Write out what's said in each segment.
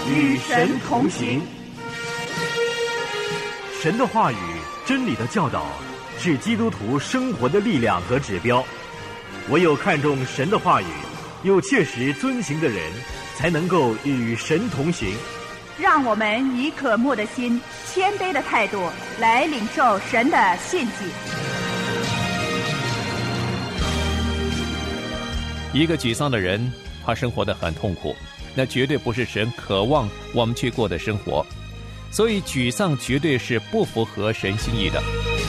与神同行。 神的话语、真理的教导，是基督徒生活的力量和指标。唯有看重神的话语，又切实遵行的人，才能够与神同行。 让我们以渴慕的心、谦卑的态度来领受神的信息。 一个沮丧的人，他生活得很痛苦，那绝对不是神渴望我们去过的生活。所以沮丧绝对是不符合神心意的。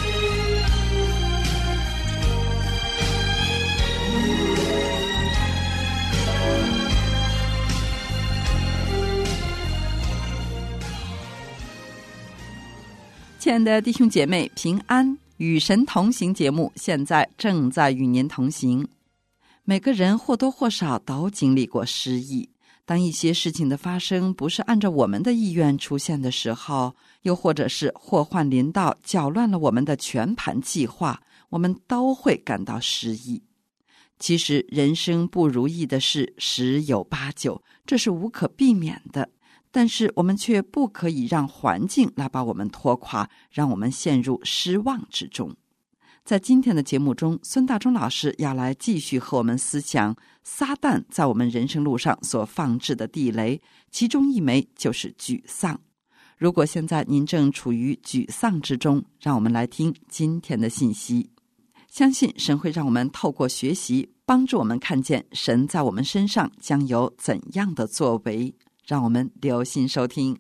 亲爱的弟兄姐妹，平安，与神同行节目现在正在与您同行。每个人或多或少都经历过失意，当一些事情的发生不是按照我们的意愿出现的时候，又或者是祸患临到搅乱了我们的全盘计划，我们都会感到失意。其实人生不如意的事十有八九，这是无可避免的，但是我们却不可以让环境来把我们拖垮，让我们陷入失望之中。在今天的节目中，孙大中老师要来继续和我们思想撒旦在我们人生路上所放置的地雷，其中一枚就是沮丧。如果现在您正处于沮丧之中，让我们来听今天的信息。相信神会让我们透过学习，帮助我们看见神在我们身上将有怎样的作为。让我们留心收听。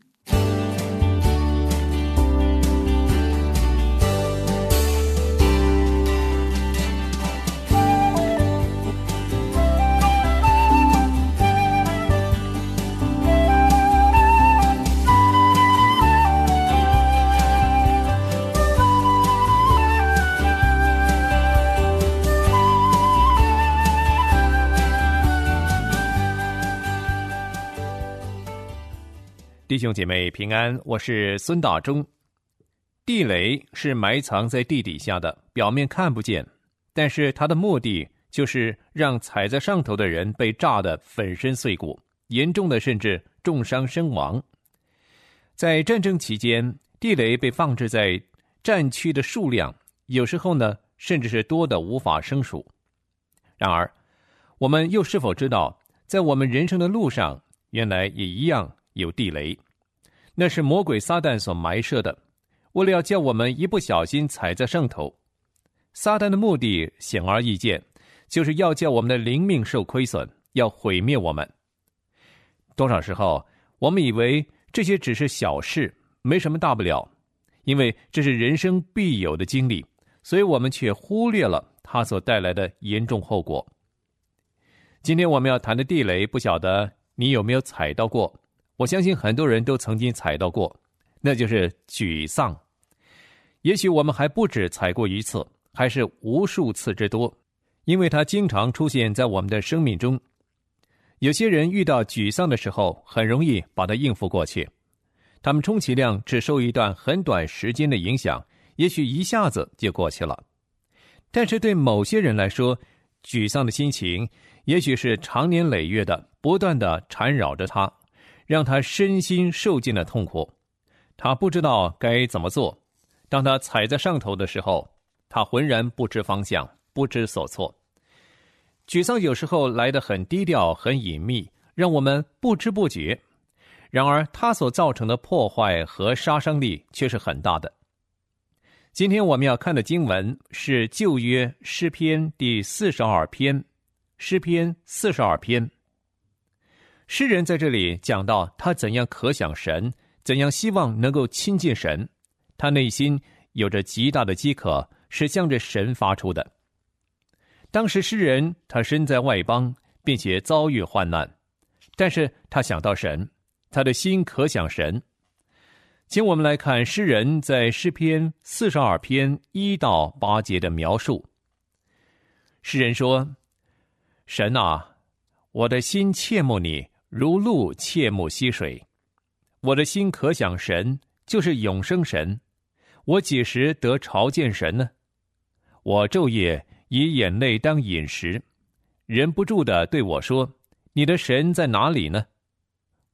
弟兄姐妹平安，我是孙大中。地雷是埋藏在地底下的，表面看不见，但是它的目的就是让踩在上头的人被炸得粉身碎骨，严重的甚至重伤身亡。在战争期间，地雷被放置在战区的数量，有时候呢，甚至是多得无法胜数。然而，我们又是否知道，在我们人生的路上，原来也一样有地雷，那是魔鬼撒旦所埋设的，为了要叫我们一不小心踩在上头。撒旦的目的显而易见，就是要叫我们的灵命受亏损，要毁灭我们。多少时候我们以为这些只是小事，没什么大不了，因为这是人生必有的经历，所以我们却忽略了它所带来的严重后果。今天我们要谈的地雷，不晓得你有没有踩到过？我相信很多人都曾经踩到过，那就是沮丧。也许我们还不止踩过一次，还是无数次之多，因为它经常出现在我们的生命中。有些人遇到沮丧的时候，很容易把它应付过去，他们充其量只受一段很短时间的影响，也许一下子就过去了。但是对某些人来说，沮丧的心情也许是长年累月的不断的缠绕着他，让他身心受尽了痛苦，他不知道该怎么做。当他踩在上头的时候，他浑然不知方向，不知所措。沮丧有时候来得很低调，很隐秘，让我们不知不觉。然而它所造成的破坏和杀伤力却是很大的。今天我们要看的经文是旧约诗篇第42篇，诗篇42篇。诗人在这里讲到他怎样渴想神，怎样希望能够亲近神，他内心有着极大的饥渴，是向着神发出的。当时诗人他身在外邦，并且遭遇患难，但是他想到神，他的心渴想神。请我们来看诗人在诗篇42篇1到8节的描述。诗人说：神啊，我的心切慕你，如鹿切慕溪水。我的心可想神，就是永生神。我几时得朝见神呢？我昼夜以眼泪当饮食，忍不住地对我说：你的神在哪里呢？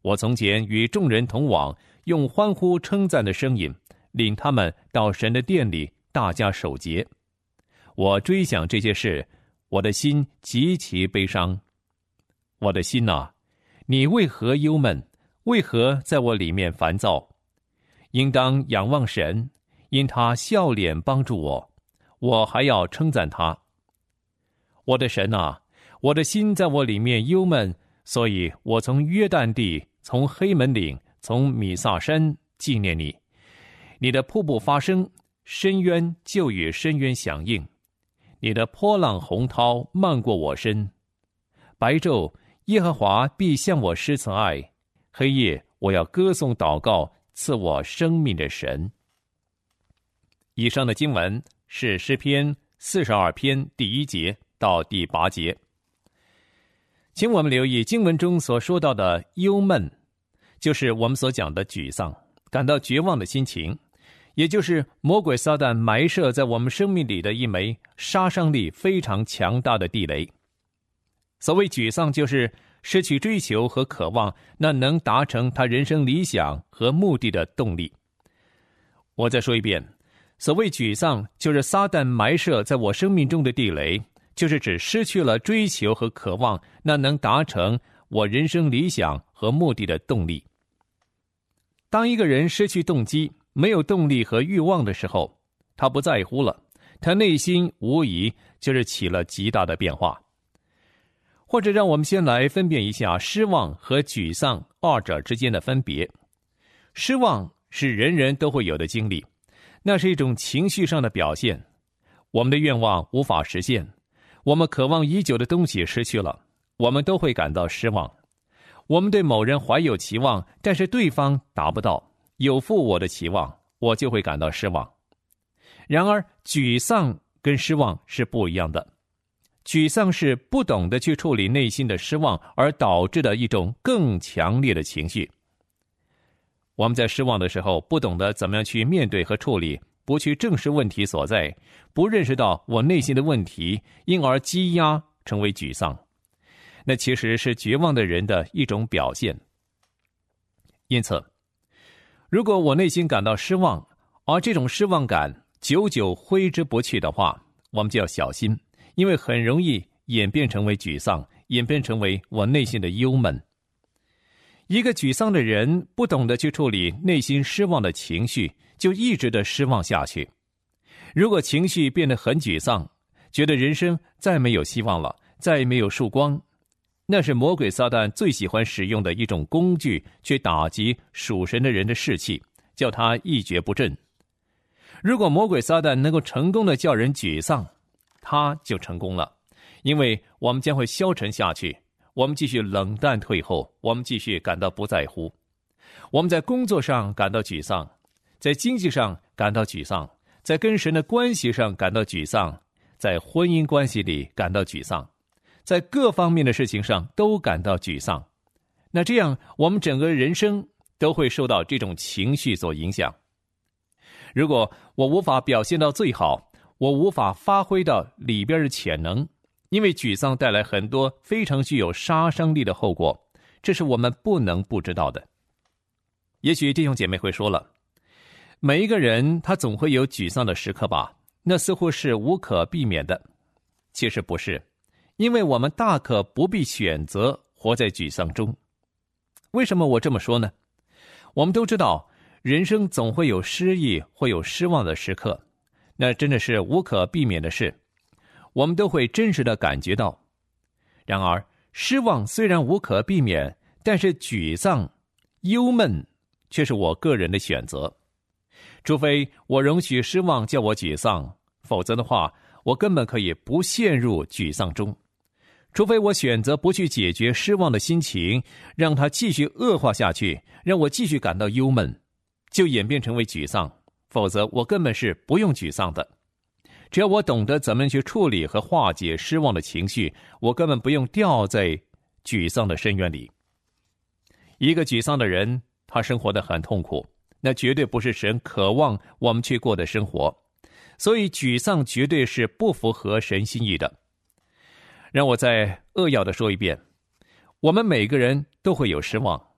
我从前与众人同往，用欢呼称赞的声音，领他们到神的殿里，大家守节。我追想这些事，我的心极其悲伤。我的心哪，你为何忧闷？为何在我里面烦躁？应当仰望神，因他笑脸帮助我，我还要称赞他。我的神啊，我的心在我里面忧闷，所以我从约旦地，从黑门岭，从米萨山纪念你。你的瀑布发声，深渊就与深渊响应。你的波浪洪涛漫过我身。白昼，耶和华必向我施慈爱；黑夜，我要歌颂祷告赐我生命的神。以上的经文是诗篇42篇第1节到第8节。请我们留意经文中所说到的忧闷，就是我们所讲的沮丧，感到绝望的心情，也就是魔鬼撒旦埋设在我们生命里的一枚杀伤力非常强大的地雷。所谓沮丧，就是失去追求和渴望那能达成他人生理想和目的的动力。我再说一遍，所谓沮丧，就是撒旦埋设在我生命中的地雷，就是指失去了追求和渴望那能达成我人生理想和目的的动力。当一个人失去动机，没有动力和欲望的时候，他不在乎了，他内心无疑就是起了极大的变化。或者让我们先来分辨一下失望和沮丧二者之间的分别。失望是人人都会有的经历，那是一种情绪上的表现。我们的愿望无法实现，我们渴望已久的东西失去了，我们都会感到失望。我们对某人怀有期望，但是对方达不到，有负我的期望，我就会感到失望。然而沮丧跟失望是不一样的。沮丧是不懂得去处理内心的失望而导致的一种更强烈的情绪。我们在失望的时候，不懂得怎么样去面对和处理，不去正视问题所在，不认识到我内心的问题，因而积压成为沮丧。那其实是绝望的人的一种表现。因此，如果我内心感到失望，而这种失望感久久挥之不去的话，我们就要小心，因为很容易演变成为沮丧，演变成为我内心的忧闷。一个沮丧的人不懂得去处理内心失望的情绪，就一直的失望下去。如果情绪变得很沮丧，觉得人生再没有希望了，再没有曙光，那是魔鬼撒旦最喜欢使用的一种工具，去打击属神的人的士气，叫他一蹶不振。如果魔鬼撒旦能够成功的叫人沮丧，他就成功了，因为我们将会消沉下去，我们继续冷淡退后，我们继续感到不在乎。我们在工作上感到沮丧，在经济上感到沮丧，在跟神的关系上感到沮丧，在婚姻关系里感到沮丧，在各方面的事情上都感到沮丧。那这样我们整个人生都会受到这种情绪所影响。如果我无法表现到最好，我无法发挥到里边的潜能，因为沮丧带来很多非常具有杀伤力的后果，这是我们不能不知道的。也许弟兄姐妹会说了，每一个人他总会有沮丧的时刻吧，那似乎是无可避免的。其实不是，因为我们大可不必选择活在沮丧中。为什么我这么说呢？我们都知道人生总会有失意，会有失望的时刻，那真的是无可避免的事，我们都会真实的感觉到。然而失望虽然无可避免，但是沮丧忧闷却是我个人的选择。除非我容许失望叫我沮丧，否则的话我根本可以不陷入沮丧中。除非我选择不去解决失望的心情，让它继续恶化下去，让我继续感到忧闷，就演变成为沮丧，否则我根本是不用沮丧的。只要我懂得怎么去处理和化解失望的情绪，我根本不用掉在沮丧的深渊里。一个沮丧的人，他生活得很痛苦，那绝对不是神渴望我们去过的生活。所以沮丧绝对是不符合神心意的。让我再扼要的说一遍，我们每个人都会有失望，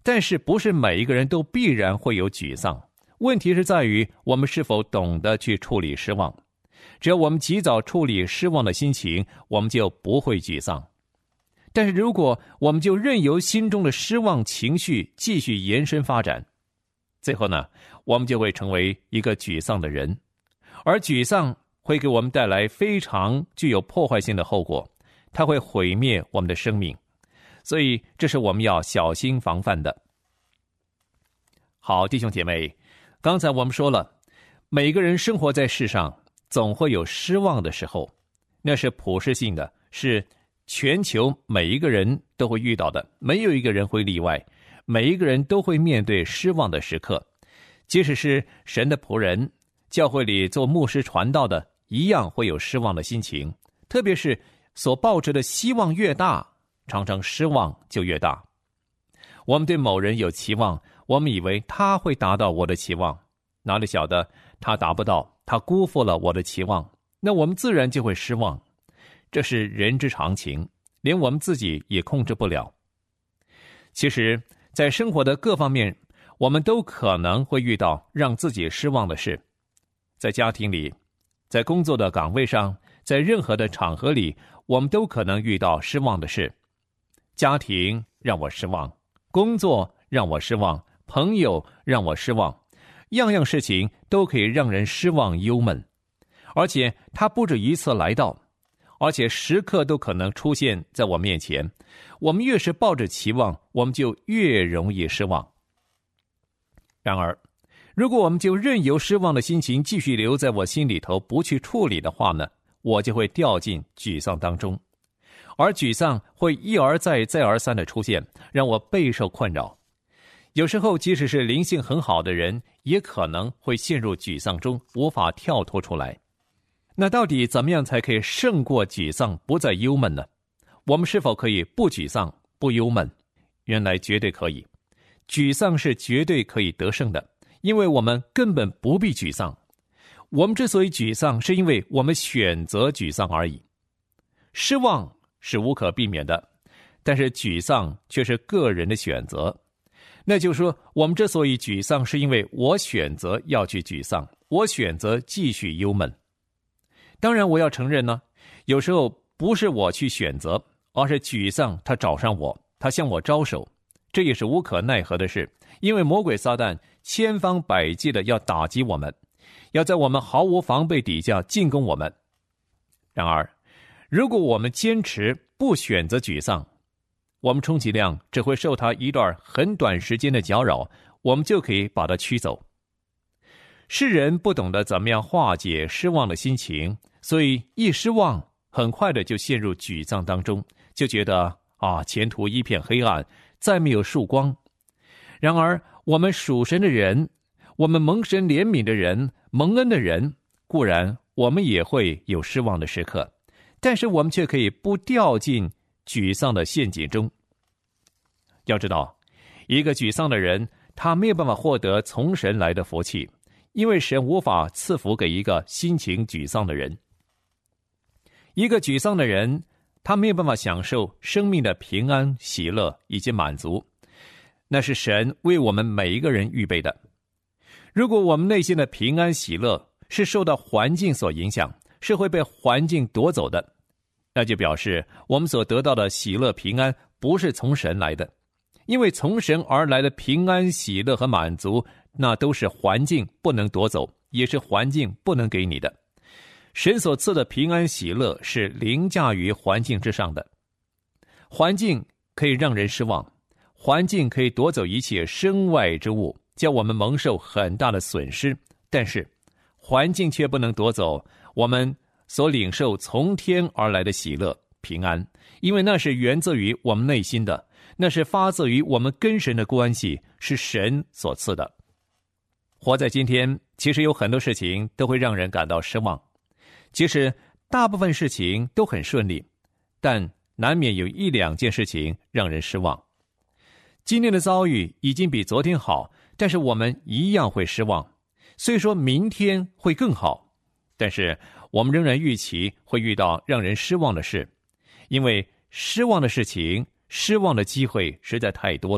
但是不是每一个人都必然会有沮丧，问题是在于我们是否懂得去处理失望。只要我们及早处理失望的心情，我们就不会沮丧。但是如果我们就任由心中的失望情绪继续延伸发展，最后呢，我们就会成为一个沮丧的人，而沮丧会给我们带来非常具有破坏性的后果，它会毁灭我们的生命，所以这是我们要小心防范的。好，弟兄姐妹，刚才我们说了，每个人生活在世上总会有失望的时候，那是普世性的，是全球每一个人都会遇到的，没有一个人会例外，每一个人都会面对失望的时刻。即使是神的仆人，教会里做牧师传道的，一样会有失望的心情，特别是所抱着的希望越大，常常失望就越大。我们对某人有期望，我们以为他会达到我的期望，哪里晓得他达不到，他辜负了我的期望，那我们自然就会失望。这是人之常情，连我们自己也控制不了。其实在生活的各方面，我们都可能会遇到让自己失望的事，在家庭里，在工作的岗位上，在任何的场合里，我们都可能遇到失望的事。家庭让我失望，工作让我失望，朋友让我失望，样样事情都可以让人失望忧闷，而且它不止一次来到，而且时刻都可能出现在我面前。我们越是抱着期望，我们就越容易失望。然而，如果我们就任由失望的心情继续留在我心里头，不去处理的话呢，我就会掉进沮丧当中，而沮丧会一而再再而三的出现，让我备受困扰。有时候即使是灵性很好的人，也可能会陷入沮丧中，无法跳脱出来。那到底怎么样才可以胜过沮丧，不再忧闷呢？我们是否可以不沮丧不忧闷？原来绝对可以。沮丧是绝对可以得胜的，因为我们根本不必沮丧。我们之所以沮丧，是因为我们选择沮丧而已。失望是无可避免的，但是沮丧却是个人的选择。那就是说，我们之所以沮丧，是因为我选择要去沮丧，我选择继续忧闷。当然我要承认呢，有时候不是我去选择，而是沮丧他找上我，他向我招手，这也是无可奈何的事。因为魔鬼撒旦千方百计的要打击我们，要在我们毫无防备底下进攻我们。然而如果我们坚持不选择沮丧，我们充其量只会受它一段很短时间的搅扰，我们就可以把它驱走。世人不懂得怎么样化解失望的心情，所以一失望很快的就陷入沮丧当中，就觉得前途一片黑暗，再没有曙光。然而我们属神的人，我们蒙神怜悯的人，蒙恩的人，固然我们也会有失望的时刻，但是我们却可以不掉进沮丧的陷阱中。要知道，一个沮丧的人，他没有办法获得从神来的福气，因为神无法赐福给一个心情沮丧的人。一个沮丧的人，他没有办法享受生命的平安、喜乐以及满足，那是神为我们每一个人预备的。如果我们内心的平安、喜乐是受到环境所影响，是会被环境夺走的，那就表示我们所得到的喜乐、平安不是从神来的。因为从神而来的平安、喜乐和满足，那都是环境不能夺走，也是环境不能给你的。神所赐的平安、喜乐是凌驾于环境之上的。环境可以让人失望，环境可以夺走一切身外之物，叫我们蒙受很大的损失，但是环境却不能夺走我们所领受从天而来的喜乐、平安，因为那是源自于我们内心的，那是发自于我们跟神的关系，是神所赐的。活在今天，其实有很多事情都会让人感到失望。其实大部分事情都很顺利，但难免有一两件事情让人失望。今天的遭遇已经比昨天好，但是我们一样会失望。虽说明天会更好，但是我们仍然预期会遇到让人失望的事，因为失望的事情、失望的机会实在太多了，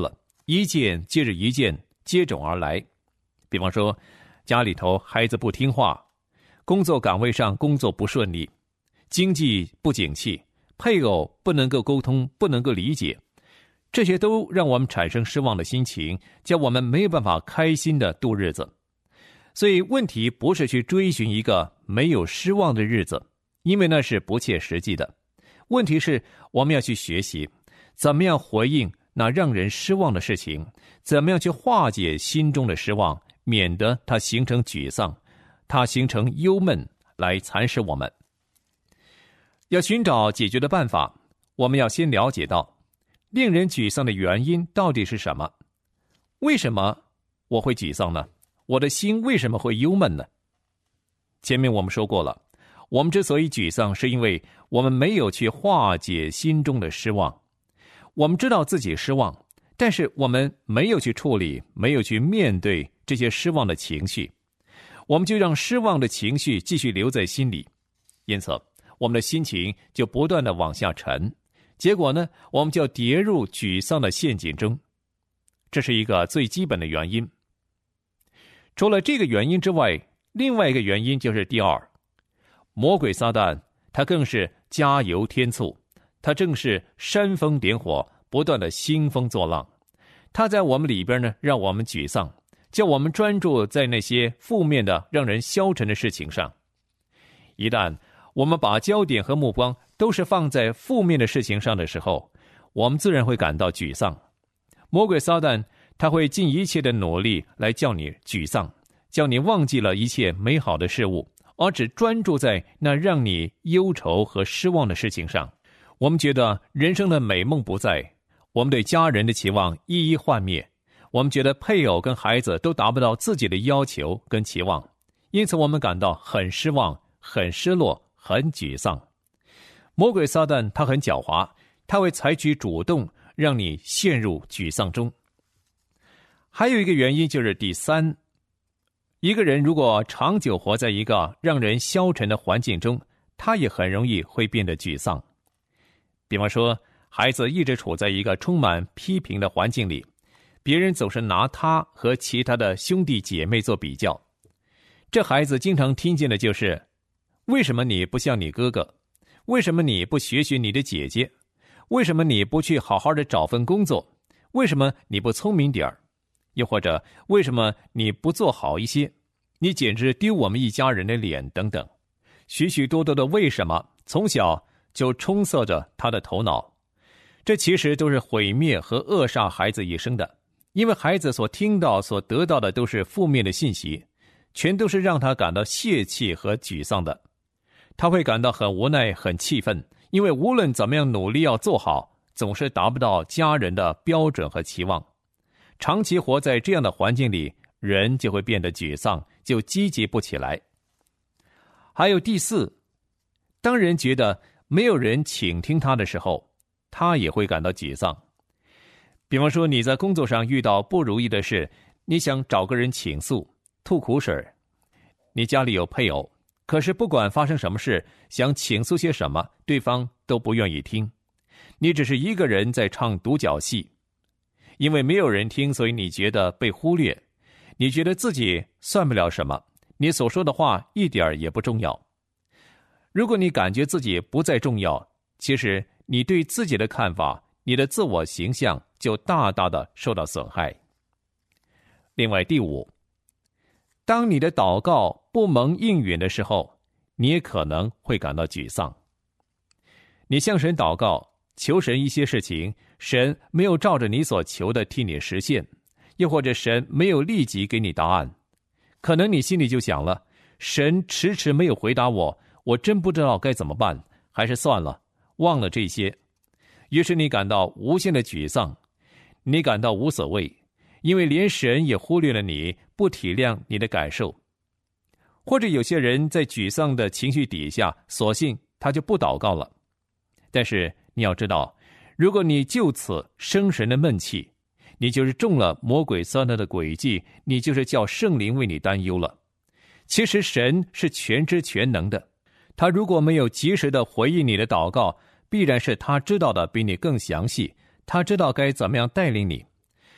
一件接着一件接踵而来。比方说，家里头孩子不听话，工作岗位上工作不顺利，经济不景气，配偶不能够沟通，不能够理解，这些都让我们产生失望的心情，叫我们没有办法开心的度日子。所以问题不是去追寻一个没有失望的日子，因为那是不切实际的。问题是我们要去学习怎么样回应那让人失望的事情，怎么样去化解心中的失望，免得它形成沮丧，它形成忧闷来蚕食我们。要寻找解决的办法，我们要先了解到令人沮丧的原因到底是什么。为什么我会沮丧呢？我的心为什么会忧闷呢？前面我们说过了，我们之所以沮丧，是因为我们没有去化解心中的失望。我们知道自己失望，但是我们没有去处理，没有去面对这些失望的情绪，我们就让失望的情绪继续留在心里，因此我们的心情就不断的往下沉，结果呢，我们就跌入沮丧的陷阱中。这是一个最基本的原因。除了这个原因之外，另外一个原因就是第二，魔鬼撒旦他更是加油添醋，他正是煽风点火，不断的兴风作浪。他在我们里边呢，让我们沮丧，叫我们专注在那些负面的让人消沉的事情上。一旦我们把焦点和目光都是放在负面的事情上的时候，我们自然会感到沮丧。魔鬼撒旦他会尽一切的努力来叫你沮丧，叫你忘记了一切美好的事物，而只专注在那让你忧愁和失望的事情上。我们觉得人生的美梦不在，我们对家人的期望一一幻灭，我们觉得配偶跟孩子都达不到自己的要求跟期望，因此我们感到很失望，很失落，很沮丧。魔鬼撒旦他很狡猾，他会采取主动让你陷入沮丧中。还有一个原因就是第三，一个人如果长久活在一个让人消沉的环境中，他也很容易会变得沮丧。比方说，孩子一直处在一个充满批评的环境里，别人总是拿他和其他的兄弟姐妹做比较，这孩子经常听见的就是为什么你不像你哥哥？为什么你不学学你的姐姐？为什么你不去好好的找份工作？为什么你不聪明点儿？又或者为什么你不做好一些？你简直丢我们一家人的脸等等。许许多多的为什么从小就充塞着他的头脑，这其实都是毁灭和扼杀孩子一生的。因为孩子所听到所得到的都是负面的信息，全都是让他感到泄气和沮丧的。他会感到很无奈很气愤，因为无论怎么样努力要做好，总是达不到家人的标准和期望。长期活在这样的环境里，人就会变得沮丧，就积极不起来。还有第四，当人觉得没有人倾听他的时候，他也会感到沮丧。比方说，你在工作上遇到不如意的事，你想找个人倾诉吐苦水，你家里有配偶，可是不管发生什么事，想倾诉些什么，对方都不愿意听，你只是一个人在唱独角戏。因为没有人听，所以你觉得被忽略，你觉得自己算不了什么，你所说的话一点也不重要。如果你感觉自己不再重要，其实你对自己的看法，你的自我形象就大大的受到损害。另外第五，当你的祷告不蒙应允的时候，你也可能会感到沮丧。你向神祷告，求神一些事情，神没有照着你所求的替你实现，又或者神没有立即给你答案，可能你心里就想了，神迟迟没有回答我，我真不知道该怎么办，还是算了，忘了这些。于是你感到无限的沮丧，你感到无所谓，因为连神也忽略了你，不体谅你的感受。或者有些人在沮丧的情绪底下，索性他就不祷告了。但是你要知道，如果你就此生神的闷气，你就是中了魔鬼撒旦的诡计，你就是叫圣灵为你担忧了。其实神是全知全能的，他如果没有及时的回应你的祷告，必然是他知道的比你更详细，他知道该怎么样带领你。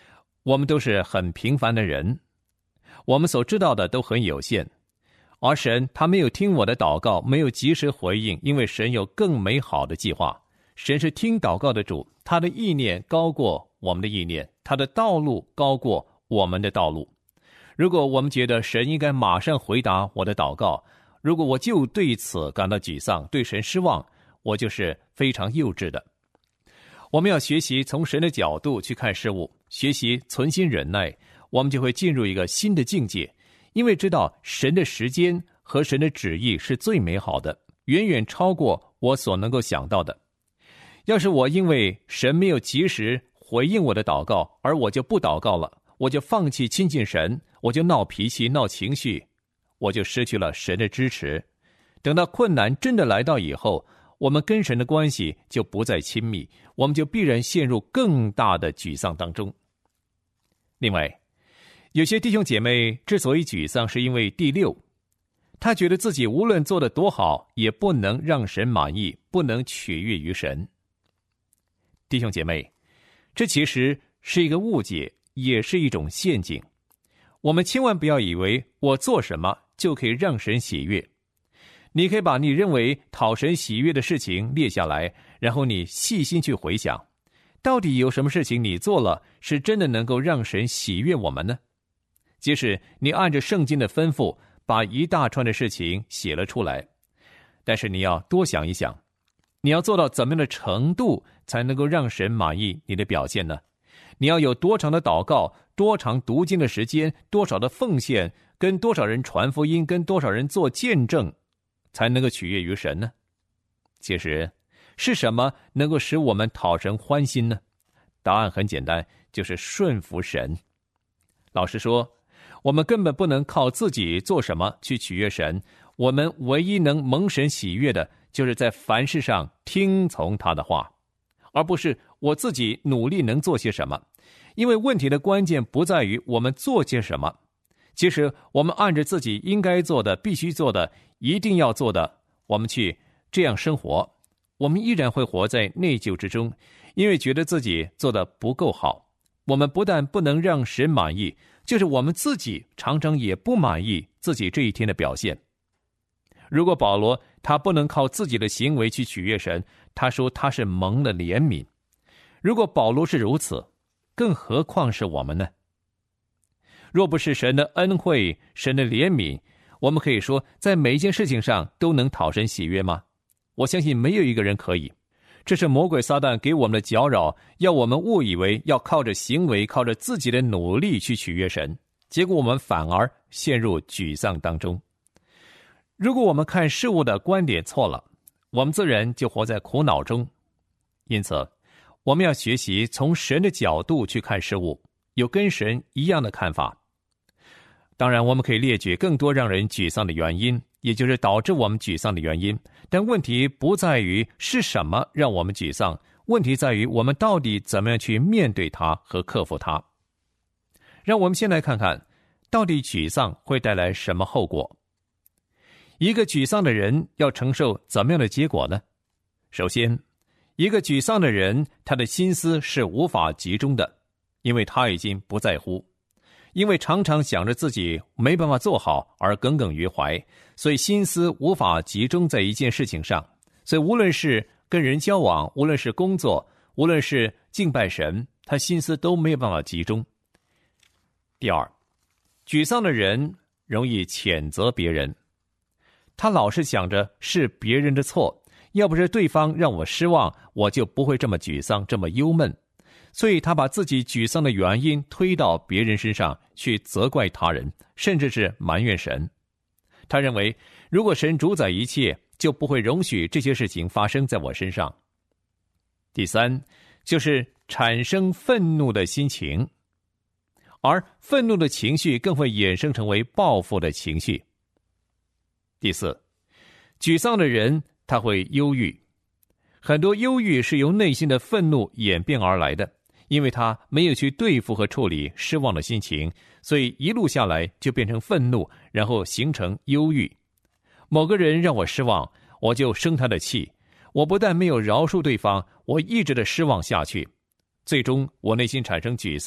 我们都是很平凡的人，我们所知道的都很有限，而神他没有听我的祷告，没有及时回应，因为神有更美好的计划。神是听祷告的主，他的意念高过我们的意念，他的道路高过我们的道路。如果我们觉得神应该马上回答我的祷告，如果我就对此感到沮丧，对神失望，我就是非常幼稚的。我们要学习从神的角度去看事物，学习存心忍耐，我们就会进入一个新的境界，因为知道神的时间和神的旨意是最美好的，远远超过我所能够想到的。要是我因为神没有及时回应我的祷告，而我就不祷告了，我就放弃亲近神，我就闹脾气闹情绪，我就失去了神的支持。等到困难真的来到以后，我们跟神的关系就不再亲密，我们就必然陷入更大的沮丧当中。另外，有些弟兄姐妹之所以沮丧，是因为第六，他觉得自己无论做得多好，也不能让神满意，不能取悦于神。弟兄姐妹，这其实是一个误解，也是一种陷阱。我们千万不要以为我做什么就可以让神喜悦。你可以把你认为讨神喜悦的事情列下来，然后你细心去回想，到底有什么事情你做了是真的能够让神喜悦我们呢？即使你按着圣经的吩咐把一大串的事情写了出来，但是你要多想一想，你要做到怎么样的程度才能够让神满意你的表现呢？你要有多长的祷告，多长读经的时间，多少的奉献，跟多少人传福音，跟多少人做见证，才能够取悦于神呢？其实是什么能够使我们讨神欢心呢？答案很简单，就是顺服神。老实说，我们根本不能靠自己做什么去取悦神，我们唯一能蒙神喜悦的，就是在凡事上听从他的话，而不是我自己努力能做些什么。因为问题的关键不在于我们做些什么，其实我们按着自己应该做的、必须做的、一定要做的，我们去这样生活，我们依然会活在内疚之中，因为觉得自己做得不够好。我们不但不能让神满意，就是我们自己常常也不满意自己这一天的表现。如果保罗他不能靠自己的行为去取悦神，他说他是蒙了怜悯。如果保罗是如此，更何况是我们呢？若不是神的恩惠，神的怜悯，我们可以说在每一件事情上都能讨神喜悦吗？我相信没有一个人可以。这是魔鬼撒旦给我们的搅扰，要我们误以为要靠着行为，靠着自己的努力去取悦神，结果我们反而陷入沮丧当中。如果我们看事物的观点错了，我们自然就活在苦恼中。因此我们要学习从神的角度去看事物，有跟神一样的看法。当然我们可以列举更多让人沮丧的原因，也就是导致我们沮丧的原因，但问题不在于是什么让我们沮丧，问题在于我们到底怎么样去面对它和克服它。让我们先来看看到底沮丧会带来什么后果。一个沮丧的人要承受怎么样的结果呢？首先，一个沮丧的人，他的心思是无法集中的，因为他已经不在乎，因为常常想着自己没办法做好而耿耿于怀，所以心思无法集中在一件事情上。所以无论是跟人交往，无论是工作，无论是敬拜神，他心思都没有办法集中。第二，沮丧的人容易谴责别人，他老是想着是别人的错，要不是对方让我失望，我就不会这么沮丧，这么忧闷。所以他把自己沮丧的原因推到别人身上去责怪他人，甚至是埋怨神。他认为如果神主宰一切，就不会容许这些事情发生在我身上。第三，就是产生愤怒的心情，而愤怒的情绪更会衍生成为报复的情绪。第四，沮丧的人他会忧郁，很多忧郁是由内心的愤怒演变而来的，因为他没有去对付和处理失望的心情，所以一路下来就变成愤怒，然后形成忧郁。某个人让我失望，我就生他的气，我不但没有饶恕对方，我一直的失望下去，最终我内心产生沮丧、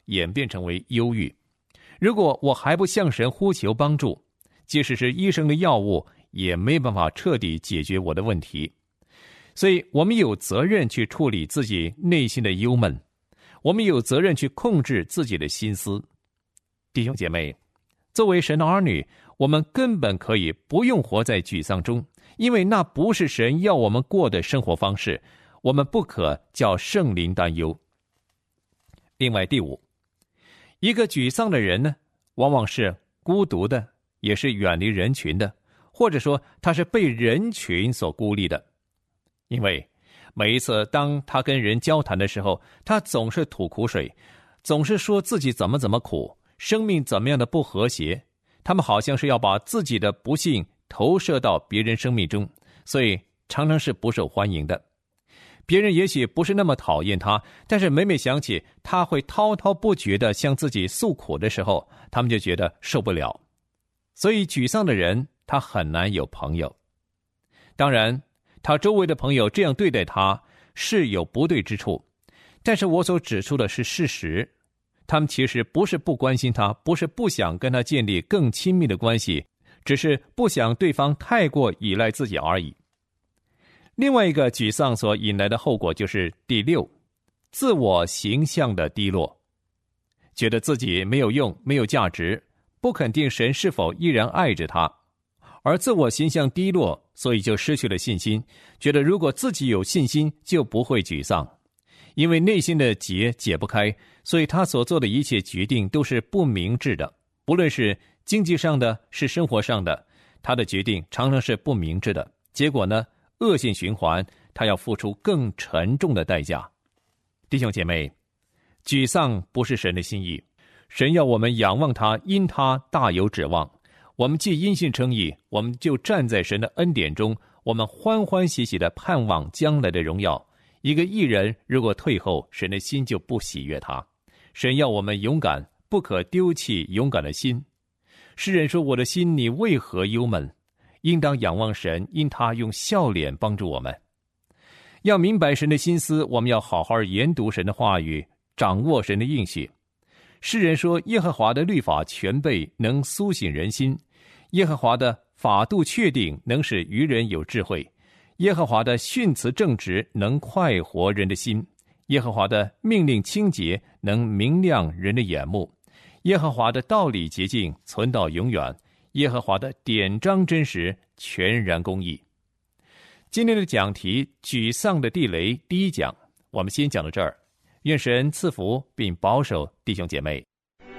演变成为忧郁。如果我还不向神呼求帮助，即使是医生的药物也没办法彻底解决我的问题。所以我们有责任去处理自己内心的忧闷，我们有责任去控制自己的心思。弟兄姐妹，作为神的儿女，我们根本可以不用活在沮丧中，因为那不是神要我们过的生活方式，我们不可叫圣灵担忧。另外第五，一个沮丧的人呢，往往是孤独的，也是远离人群的，或者说他是被人群所孤立的。因为每一次当他跟人交谈的时候，他总是吐苦水，总是说自己怎么苦，生命怎么样的不和谐，他们好像是要把自己的不幸投射到别人生命中，所以常常是不受欢迎的。别人也许不是那么讨厌他，但是每每想起他会滔滔不绝地向自己诉苦的时候，他们就觉得受不了。所以沮丧的人，他很难有朋友。当然他周围的朋友这样对待他是有不对之处，但是我所指出的是事实，他们其实不是不关心他，不是不想跟他建立更亲密的关系，只是不想对方太过依赖自己而已。另外一个沮丧所引来的后果就是第六，自我形象的低落，觉得自己没有用，没有价值，不肯定神是否依然爱着他。而自我形象低落，所以就失去了信心，觉得如果自己有信心就不会沮丧。因为内心的结解不开，所以他所做的一切决定都是不明智的，不论是经济上的，是生活上的，他的决定常常是不明智的。结果呢，恶性循环，他要付出更沉重的代价。弟兄姐妹，沮丧不是神的心意，神要我们仰望他，因他大有指望。我们既因信称义，我们就站在神的恩典中，我们欢欢喜喜地盼望将来的荣耀。一个义人如果退后，神的心就不喜悦他。神要我们勇敢，不可丢弃勇敢的心。诗人说，我的心，你为何忧闷？应当仰望神，因他用笑脸帮助我们。要明白神的心思，我们要好好研读神的话语，掌握神的应许。诗人说，耶和华的律法全备，能苏醒人心。耶和华的法度确定，能使愚人有智慧。耶和华的训词正直，能快活人的心。耶和华的命令清洁，能明亮人的眼目。耶和华的道理洁净，存到永远。耶和华的典章真实，全然公义。今天的讲题，沮丧的地雷，第一讲，我们先讲到这儿。愿神赐福并保守弟兄姐妹。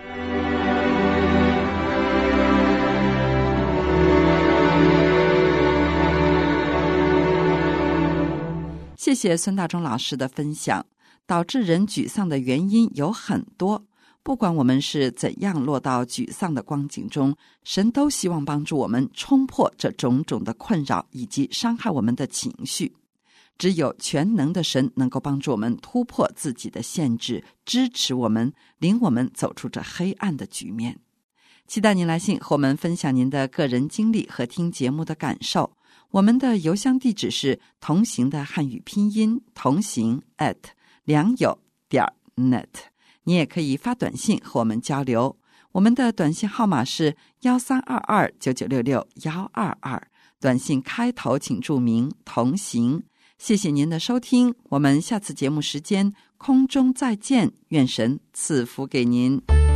谢谢孙大中老师的分享。导致人沮丧的原因有很多，不管我们是怎样落到沮丧的光景中，神都希望帮助我们冲破这种种的困扰以及伤害我们的情绪。只有全能的神能够帮助我们突破自己的限制，支持我们，领我们走出这黑暗的局面。期待您来信和我们分享您的个人经历和听节目的感受。我们的邮箱地址是同行的汉语拼音同行@良友.net。你也可以发短信和我们交流，我们的短信号码是132299662122，短信开头请注明同行。谢谢您的收听，我们下次节目时间空中再见，愿神赐福给您。